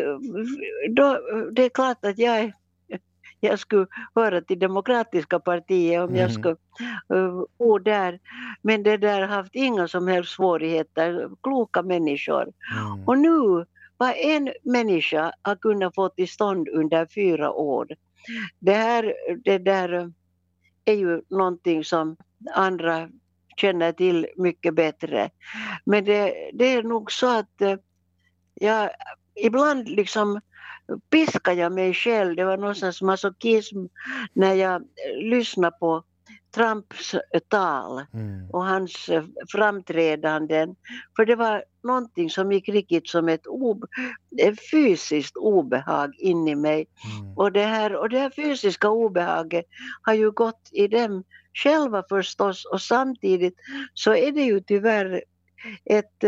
då, det är klart att jag är jag skulle höra till Demokratiska partiet om mm. jag skulle uh, bo där. Men det där har haft inga som helst svårigheter, kloka människor. Mm. Och nu, vad en människa har kunnat få till stånd under fyra år, det här, det där är ju någonting som andra känner till mycket bättre. Men det, det är nog så att uh, jag ibland liksom piskar jag mig själv. Det var någonstans masochism när jag lyssnade på Trumps tal mm. och hans framträdanden. För det var någonting som gick riktigt som ett, ob- ett fysiskt obehag in i mig. Mm. Och, det här, och det här fysiska obehaget har ju gått i dem själva förstås. Och samtidigt så är det ju tyvärr ett,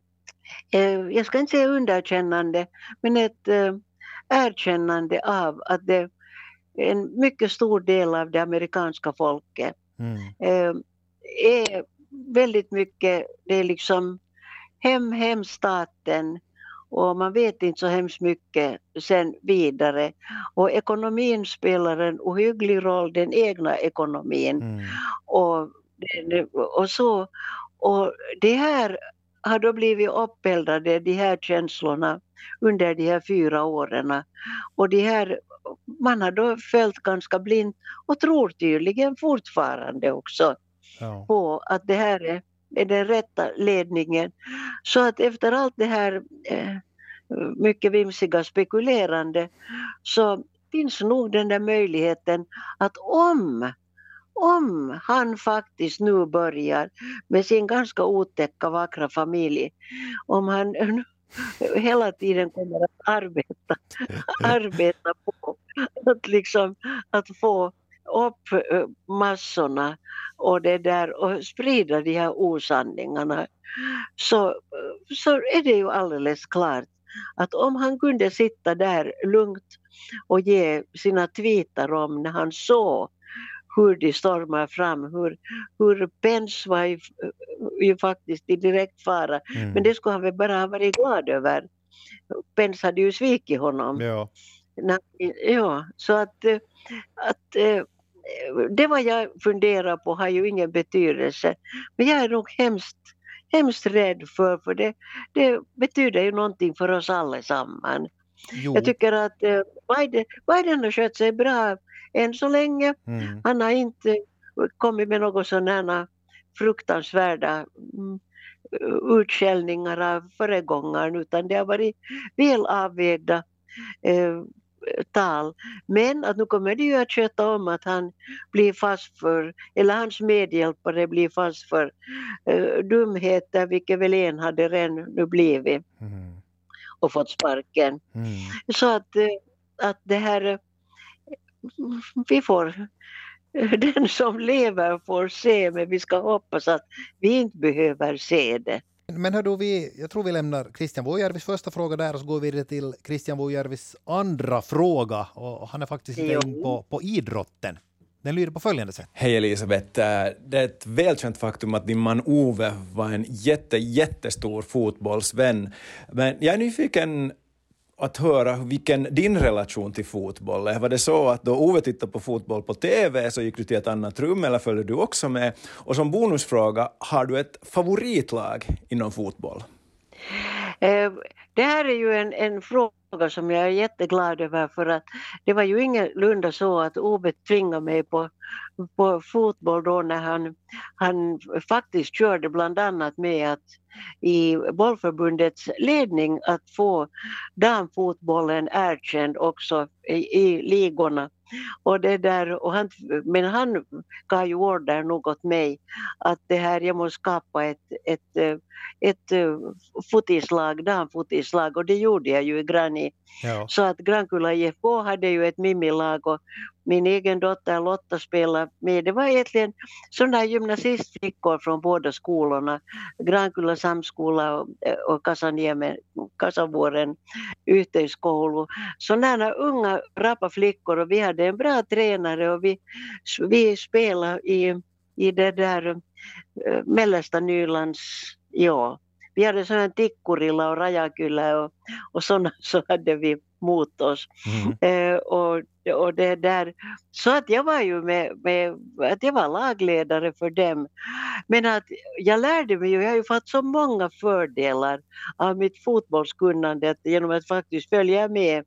eh, jag ska inte säga underkännande, men ett eh, erkännande av att det en mycket stor del av det amerikanska folket mm. eh, är väldigt mycket, det är liksom hem, hemstaten och man vet inte så hemskt mycket sen vidare. Och ekonomin spelar en ohygglig roll, den egna ekonomin. Mm. Och, och så, och det här har då blivit uppeldade, de här känslorna under de här fyra åren. Och de här, man har då följt ganska blind och tror tydligen fortfarande också ja. på att det här är, är den rätta ledningen. Så att efter allt det här eh, mycket vimsiga spekulerande så finns nog den där möjligheten att om Om han faktiskt nu börjar med sin ganska otäcka vackra familj, om han hela tiden kommer att arbeta, arbeta på att, liksom, att få upp massorna och, det där, och sprida de här osanningarna, så, så är det ju alldeles klart att om han kunde sitta där lugnt och ge sina tweetar om när han såg hur de stormar fram, hur, hur Pence var ju, ju faktiskt i direkt fara. Mm. Men det skulle han väl bara ha varit glad över. Pence hade ju svikit honom. Ja. Ja, så att, att det vad jag funderar på har ju ingen betydelse. Men jag är nog hemskt, hemskt rädd för, för det, det betyder ju någonting för oss allesammans. Jo. Jag tycker att Biden, Biden har skött sig bra än så länge. Mm. Han har inte kommit med några sådana fruktansvärda mm, utskällningar av föregångaren, utan det har varit väl avvägda eh, tal. Men att nu kommer det ju att köta om att han blir fast för, eller hans medhjälpare blir fast för eh, dumheter, vilket väl en hade redan nu blivit mm. och fått sparken. Mm. Så att, eh, att det här vi får, den som lever får se, men vi ska hoppas att vi inte behöver se det. Men hördu, vi, jag tror vi lämnar Christian Vuojärvis första fråga där och så går vi vidare till Christian Vuojärvis andra fråga, och han är faktiskt in på, på idrotten. Den lyder på följande sätt. Hej Elisabeth, det är ett välkänt faktum att din man Ove var en jätte, jättestor fotbollsvän. Men jag är nyfiken att höra vilken din relation till fotboll är. Var det så att då Ove tittade på fotboll på tv så gick du till ett annat rum, eller följde du också med? Och som bonusfråga, har du ett favoritlag inom fotboll? Eh, Det här är ju en, en fråga som jag är jätteglad över, för att det var ju ingalunda så att Ove tvingade mig på, på fotboll då när han, han faktiskt körde bland annat med att i bollförbundets ledning att få damfotbollen erkänd också i, i ligorna. Och det där, och han, men han gav ju order nog åt mig att det här, jag måste skapa ett, ett, ett, ett fotislag, damfotislag, och det gjorde jag ju i Grani. Ja. Så att Grankulla I F K hade ju ett mimilag och min egen dotter Lotta spelade med. Det var egentligen sådana gymnasistflickor från båda skolorna. Grankulla samskola och, och Kasaniemen, Kasavuoren yhteiskoulu. Sådana unga rappa flickor, och vi hade en bra tränare och vi, vi spelade i, i det där äh, mellersta Nylands, ja. Vi hade sådana Tikkurilla och Rajakylä och, och sådana så hade vi mot oss. Mm. Eh, och, och det där, så att jag var ju med, med, att jag var lagledare för dem. Men att jag lärde mig ju, jag har ju fått så många fördelar av mitt fotbollskunnande genom att faktiskt följa med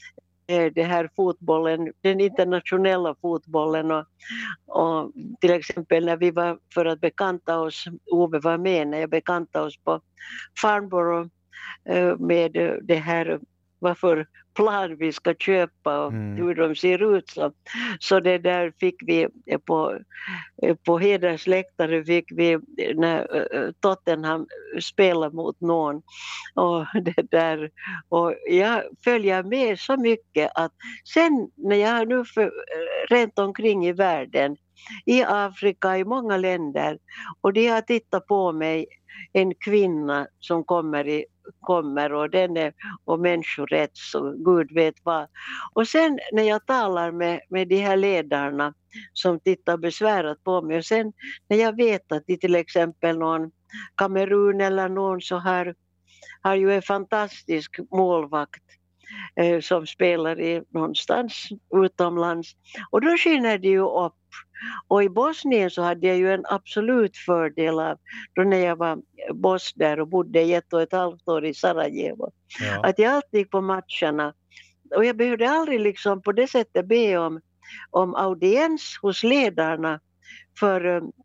det här fotbollen, den internationella fotbollen, och, och till exempel när vi var för att bekanta oss, Ove var med när jag bekantade oss på Farnborough med det här, varför plan vi ska köpa och mm. hur de ser ut. Så, så det där fick vi på, på hedersläktare fick vi när Tottenham spelade mot någon. Och det där, och jag följer med så mycket att sen när jag nu för, rent omkring i världen, i Afrika, i många länder, och de har tittat på mig, en kvinna som kommer, i, kommer och den är och människorätts och Gud vet vad. Och sen när jag talar med, med de här ledarna som tittar besvärat på mig, och sen när jag vet att de till exempel någon Kamerun eller någon så här har ju en fantastisk målvakt eh, som spelar i någonstans utomlands, och då skiner det ju upp. Och i Bosnien så hade jag ju en absolut fördel av då när jag var boss där och bodde i ett och ett halvt år i Sarajevo. Ja. Att jag alltid gick på matcherna. Och jag behövde aldrig liksom på det sättet be om, om audiens hos ledarna för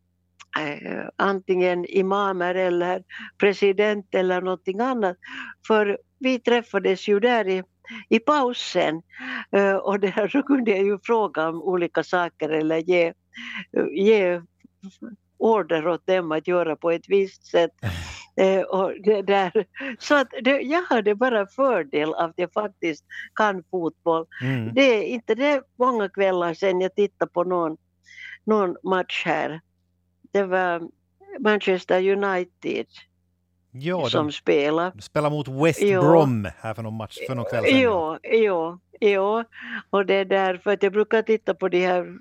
eh, antingen imamer eller president eller någonting annat. För vi träffades ju där i i pausen uh, och där så kunde jag ju fråga om olika saker eller ge, uh, ge order åt dem att göra på ett visst sätt. Uh, och det där, så att det, jag hade bara fördel av att jag faktiskt kan fotboll. Mm. Det är inte det många kvällar sedan jag tittade på någon, någon match här. Det var Manchester United. Jo, som spelar. Spelar mot West jo. Brom här för någon match för någon kväll sedan. Jo, jo, jo. Och det är därför att jag brukar titta på de här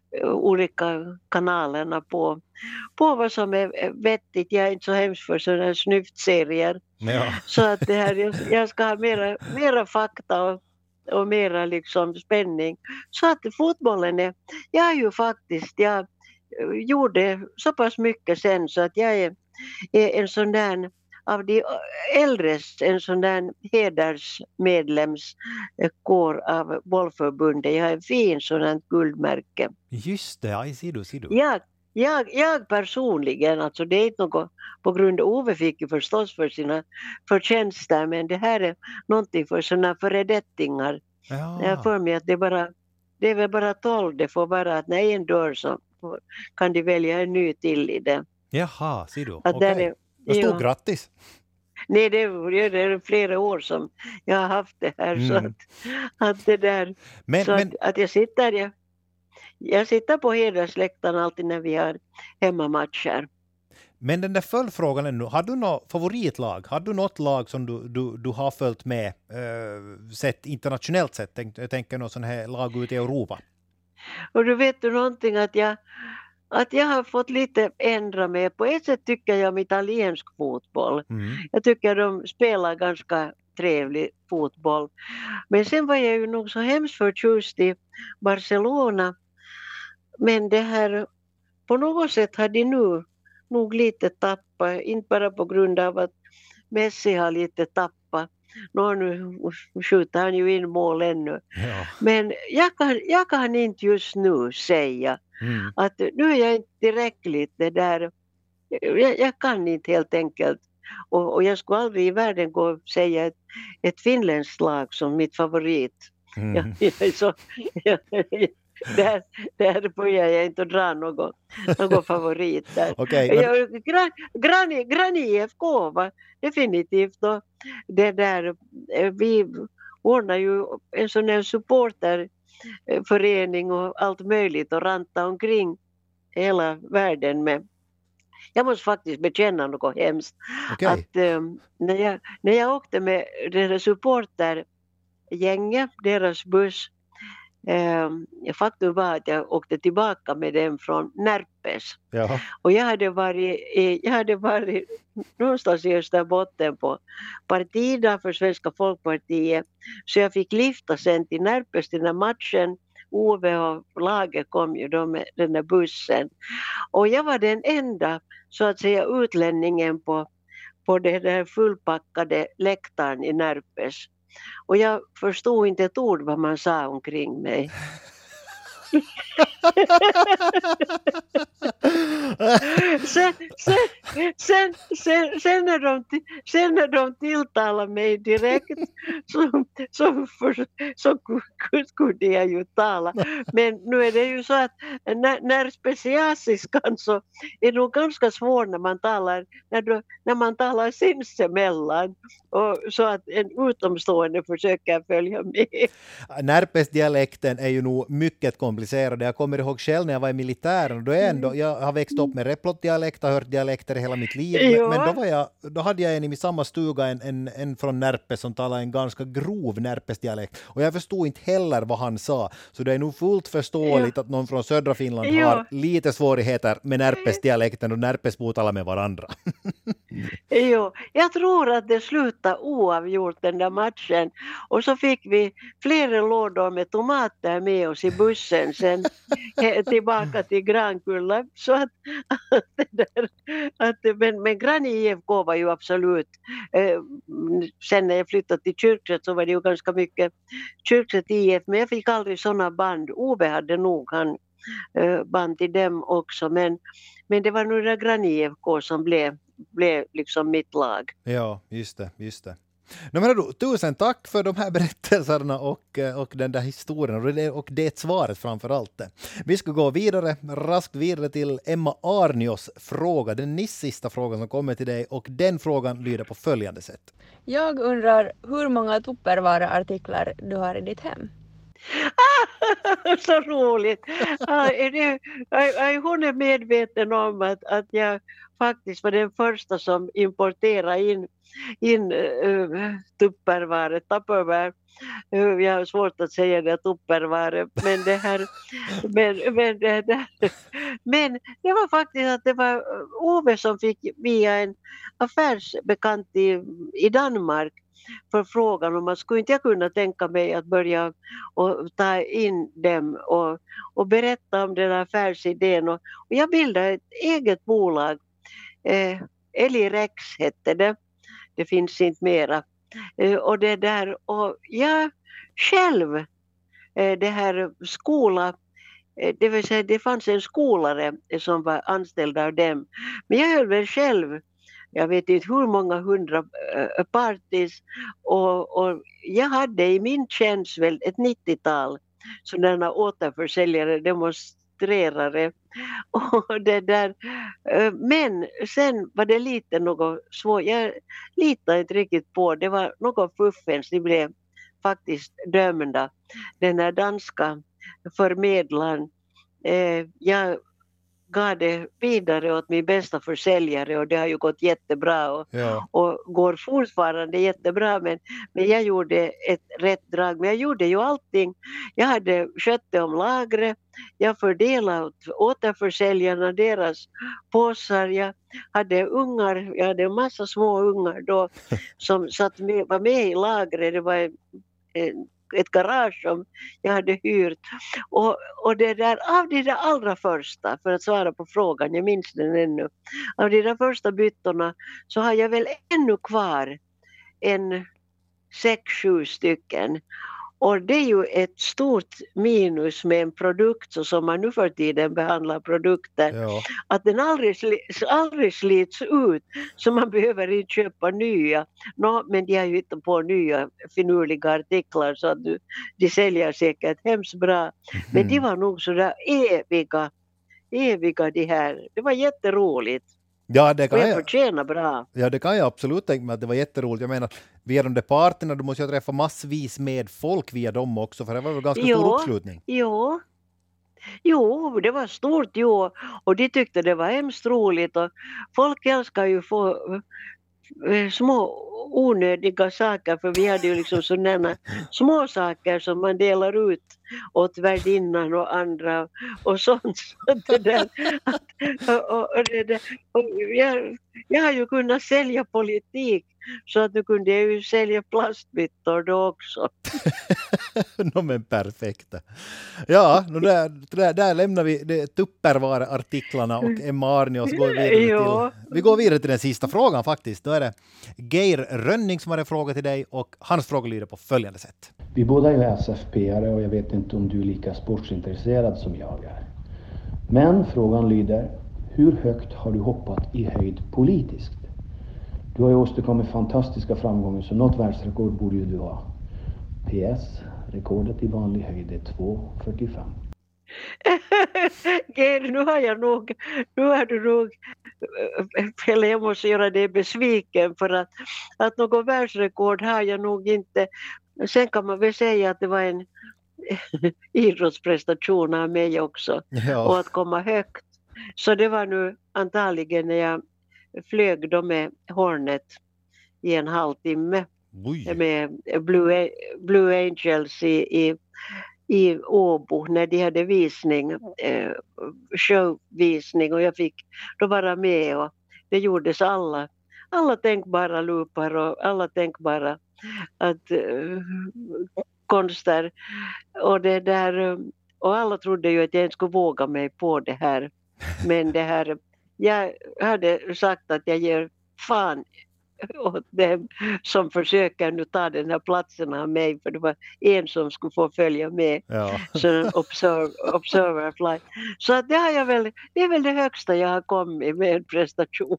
olika kanalerna på, på vad som är vettigt. Jag är inte så hemskt för sådana här snyftserier. Ja. Så att det här, jag, jag ska ha mera, mera fakta och, och mera liksom spänning. Så att fotbollen är, jag är ju faktiskt, jag gjorde så pass mycket sen så att jag är, är en sån där av de äldres, en sån där hedersmedlemskår av bollförbundet. Jag har en fin sådant guldmärke. Just det, aj, ser du, ser du. Jag, jag, jag personligen, alltså det är inte något på grund av Ove fick ju förstås för sina förtjänster, men det här är någonting för sådana föredettingar. Ja. Jag får mig att det, bara, det är väl bara tolv, det får vara att när en dör så kan de välja en ny till i det. Jaha, ser du. Att okej. Okay. Stort ja. Grattis! Nej, det är, det är flera år som jag har haft det här. Mm. Så, att, att, det där, men, så men... att, att jag sitter jag, jag sitter på hedersläktaren alltid när vi har hemmamatcher. Men den där följdfrågan ännu, har du något favoritlag? Har du något lag som du, du, du har följt med äh, sett internationellt sett? Tänk, jag tänker något sån här lag ute i Europa. Och du vet du någonting att jag Att jag har fått lite ändra mig. På ett sätt tycker jag om italiensk fotboll. Mm. Jag tycker de spelar ganska trevlig fotboll. Men sen var jag ju nog så hemskt förtjust i Barcelona. Men det här, på något sätt har de nu nog lite tappat. Inte bara på grund av att Messi har lite tappat. Nå, nu skjuter han ju in mål ännu. Ja. Men jag kan, jag kan inte just nu säga Mm. att nu är jag inte tillräckligt det där. Jag, jag kan inte helt enkelt. Och, och jag skulle aldrig i världen gå och säga ett, ett finländskt lag som mitt favorit. Mm. Jag, jag är så, jag, där, där börjar jag inte dra någon, någon favorit där. Okej, men- Jag- Gran, Gran, Gran I F K var definitivt då, det där, eh, vi ordnar ju en sån här supporterförening och allt möjligt och ranta omkring hela världen med. Jag måste faktiskt bekänna något hemskt. Okej. Att eh, när, jag, när jag åkte med det där supportergänget, deras buss, eh, faktum var att jag åkte tillbaka med dem från Närpes. Ja. Och jag hade varit, i, jag hade varit någonstans i Österbotten på partidag för Svenska Folkpartiet. Så jag fick lyfta sen till Närpes till den här matchen. Ove och laget kom ju då med den där bussen. Och jag var den enda, så att säga, utlänningen på, på den där fullpackade läktaren i Närpes. Och jag förstod inte ett ord vad man sa omkring mig. sen, sen, sen, sen, sen, när de, sen när de tilltalade mig direkt så, så, för, så kunde jag ju tala. Men nu är det ju så att när, när specialsiskan så är det nog ganska svårt när man talar, när, du, när man talar sinsemellan. Och så att en utomstående försöker följa med. Närpesdialekten är ju nog mycket komplicerad. Jag kommer ihåg själv när jag var i militären. Och då är ändå, jag har växt upp med replotdialekt och hört dialekter i hela mitt liv. Ja. Men, men då, var jag, då hade jag en i min samma stuga, en, en, en från Närpes som talade en ganska grov Närpesdialekt. Och jag förstod inte heller vad han sa. Så det är nog fullt förståeligt Ja. att någon från södra Finland Ja. har lite svårigheter med Närpesdialekten och Närpesbor talar med varandra. Jo, jag tror att det slutade oavgjort den där matchen. Och så fick vi flera lådor med tomater med oss i bussen sen he- tillbaka till Grankulla. Så att, att, det där, att men, men Gran I F K var ju absolut, eh, sen när jag flyttade till Kyrkset så var det ju ganska mycket Kyrkset I F, men jag fick aldrig sådana band. Ove hade nog han eh, band till dem också, men, men det var nog det Gran I F K som blev blev liksom mitt lag. Ja, just det, just det. No, men då, tusen tack för de här berättelserna och, och den där historien och det, och det svaret framför allt. Vi ska gå vidare, raskt vidare till Emma Arnios fråga, den näst sista frågan som kommer till dig, och den frågan lyder på följande sätt. Jag undrar hur många Tupperware-artiklar du har i ditt hem? Så roligt. Ja, är det, är hon är medveten om att, att jag faktiskt var den första som importerade in, in uh, Tupperware, Tupperware. Uh, jag har svårt att säga det, Tupperware, men det här, men, men, det, det, men det var faktiskt att det var Ove som fick via en affärsbekant i, i Danmark förfrågan om man skulle inte jag kunna tänka mig att börja och ta in dem och, och berätta om den affärsidén. Och, och jag bildade ett eget bolag. Eh, Elirex hette det. Det finns inte mera. Eh, och det där, och jag själv, eh, det här skola, eh, det vill säga det fanns en skolare som var anställd av dem. Men jag höll väl själv, jag vet inte hur många hundra uh, parties, och, och jag hade i min tjänst väl ett nittiotal sådana återförsäljare, demonstrerare och det där. Uh, men sen var det lite något svårt, jag litade inte riktigt på, det var något fuffens, de blev faktiskt dömda. Den här danska förmedlaren, uh, jag gav det vidare åt min bästa försäljare och det har ju gått jättebra och, Ja. och går fortfarande jättebra, men, men jag gjorde ett rätt drag, men jag gjorde ju allting. Jag hade skött om lagret, jag fördelade åt återförsäljarna deras påsar, jag hade ungar, jag hade en massa små ungar då som satt med, var med i lagret, det var en, en ett garage som jag hade hyrt. Och, och det där, av det där allra första, för att svara på frågan, jag minns den ännu, av de där första byttorna så har jag väl ännu kvar en sex, sju stycken. Och det är ju ett stort minus med en produkt så som man nu för tiden behandlar produkter. Ja. Att den aldrig, sli- aldrig slits ut så man behöver inte köpa nya. Nå, men de har ju inte på nya finurliga artiklar så att du, de säljer säkert hemskt bra. Men de var nog sådär eviga, eviga de här. Det var jätteroligt. Ja, det kan Och jag jag, förtjänar bra. ja, det kan jag absolut tänka mig att det var jätteroligt. Jag menar, via de där parterna, du måste ju träffa massvis med folk via dem också, för det var väl ganska Jo, stor uppslutning. Jo, jo, det var stort, jo. Och de tyckte det var hemskt roligt. Och folk älskar ju få eh, små onödiga saker, för vi hade ju liksom sådana små saker som man delar ut åt värdinnan och andra och sånt. Så det där, och, och, och det där, och jag, jag har ju kunnat sälja politik så att nu kunde jag ju sälja plastbyttor då också. No, men perfekt. Ja, no, där, där, där lämnar vi det Tupperware-artiklarna och Emma Arni och så går vi vidare Ja. till, vi går vidare till den sista frågan faktiskt. Då är det Geir Rönning som har en fråga till dig och hans fråga lyder på följande sätt. Vi båda är ju S F P-are och jag vet inte om du är lika sportsintresserad som jag är. Men frågan lyder, hur högt har du hoppat i höjd politiskt? Du har ju åstadkommit fantastiska framgångar så något världsrekord borde ju du ha. P S, rekordet i vanlig höjd är två fyrtiofem. Geir, nu har jag nog, nu har du nog, eller jag måste göra dig besviken för att, att någon världsrekord har jag nog inte. Sen kan man väl säga att det var en idrottsprestation av mig också. Ja. Och att komma högt. Så det var nu antagligen när jag flög då med Hornet i en halvtimme. Oj. Med Blue, Blue Angels i, i, i Åbo när de hade visning, eh, showvisning och jag fick då vara med och det gjordes alla, alla tänkbara loopar och alla tänkbara att, eh, konster och det där och alla trodde ju att jag inte skulle våga mig på det här men det här jag hade sagt att jag ger fan åt dem som försöker nu ta den här platsen av mig för det var en som skulle få följa med Ja. så observe, observer flight. Så att det har jag väl, det är väl det högsta jag har kommit med en prestation.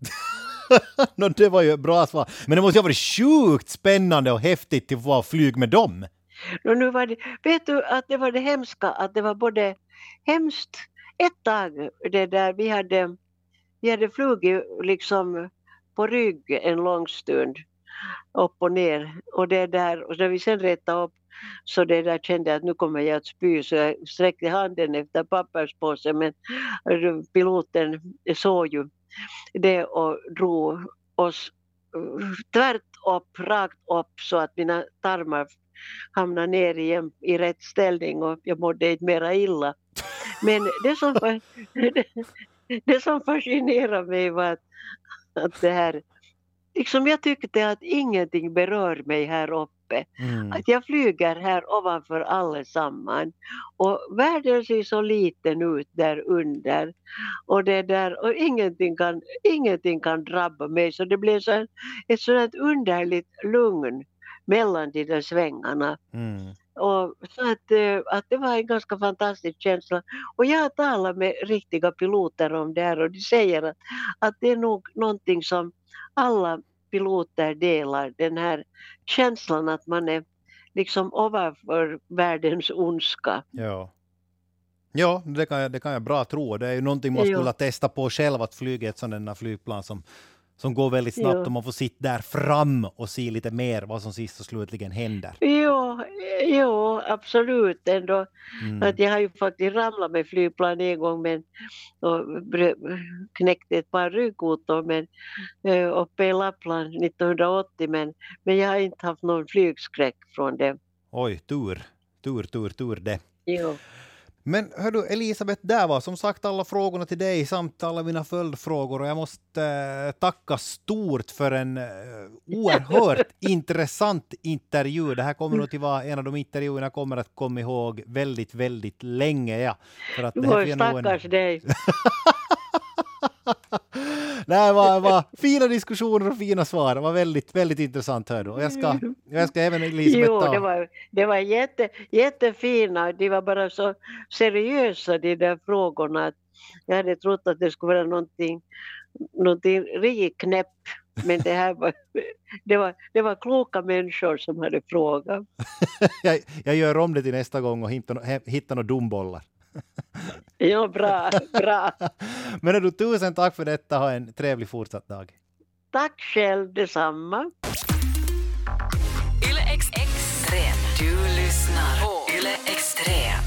No, det var ju bra svar. Men det måste ju ha varit sjukt spännande och häftigt att få flyg med dem. Och nu var det, vet du att det var det hemska att det var både hemskt ett tag det där vi hade vi hade flugit liksom på rygg en lång stund upp och ner och det där och när vi sen rättade upp så det där kände jag att nu kommer jag att spy så jag sträckte handen efter papperspåsen men piloten såg ju det och drog oss tvärt upp, rakt upp så att mina tarmar hamnade ner igen i rätt ställning och jag mådde inte mera illa. Men det som, det, det som fascinerade mig var att, att det här, liksom jag tyckte att ingenting berör mig här uppe. Mm. Att jag flyger här ovanför allesammans och världen ser så liten ut där under och det där och ingenting kan, ingenting kan drabba mig så det blev så ett sådant underligt lugn mellan de där svängarna. Mm. Och så att, att det var en ganska fantastisk känsla. Och jag har talat med riktiga piloter om det här och de säger att, att det är nog någonting som alla piloter delar. Den här känslan att man är liksom ovanför världens ondska. Ja. Ja, det kan jag, det kan jag bra tro. Det är ju någonting man skulle Ja. testa på själv att flyga ett sådant här flygplan som som går väldigt snabbt Ja. och man får sitta där fram och se lite mer vad som sist och slutligen händer. Jo, jo, absolut ändå. Mm. Att jag har ju faktiskt ramlat med flygplan en gång men, och brö- knäckte ett par ryggkotor men, eh, uppe i Lappland nittonhundraåttio men, men jag har inte haft någon flygskräck från det. Oj, tur, tur, tur, tur det. Jo. Men hör du Elisabeth, där var som sagt alla frågorna till dig samt alla mina följdfrågor och jag måste äh, tacka stort för en äh, oerhört intressant intervju. Det här kommer nog till vara en av de intervjuerna jag kommer att komma ihåg väldigt, väldigt länge. Ja, för att det här Oj, stackars en... dig. Det här var, var fina diskussioner och fina svar. Det var väldigt, väldigt intressant. Hör du. Och jag ska, jag ska även Elisabeth jo, ta. det var, det var jätte, jättefina. De var bara så seriösa, de där frågorna. Att jag hade trott att det skulle vara någonting, någonting riknäpp. Men det här var, det var, det var kloka människor som hade frågat. jag, jag gör om det till nästa gång och hittar, hittar några dombollar. Ja, bra, bra. Men du, tusen tack för detta. Ha en trevlig fortsatt dag. Tack själv, detsamma. Yle X Extrem. Du lyssnar på Yle Extrem.